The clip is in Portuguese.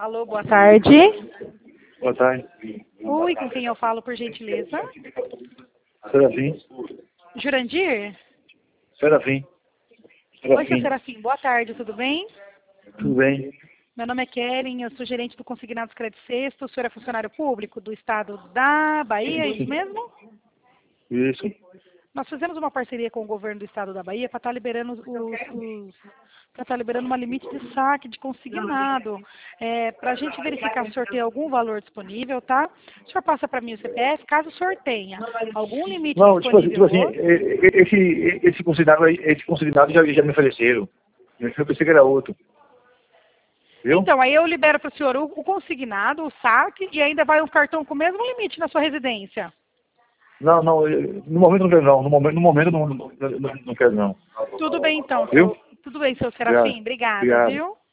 Alô, boa tarde. Boa tarde. Oi, com quem eu falo, por gentileza? Serafim. Jurandir? Serafim. Oi, seu Serafim, boa tarde, tudo bem? Tudo bem? Meu nome é Keren, eu sou gerente do Consignados Crédito Sexto. O senhor é funcionário público do estado da Bahia, é isso mesmo? Isso. Nós fizemos uma parceria com o governo do estado da Bahia para estar liberando uma limite de saque de consignado. Para a gente verificar se o senhor tem algum valor disponível, tá? O senhor passa para mim o CPF, caso o senhor tenha algum limite Não, disponível. esse consignado já me ofereceram. Eu pensei que era outro. Viu? Então, aí eu libero para o senhor o consignado, o saque, e ainda vai um cartão com o mesmo limite na sua residência. Não, no momento não quero não. No momento não quero não. Tudo bem, então. Viu? Tudo bem, seu Serafim. Obrigada, Obrigado. viu?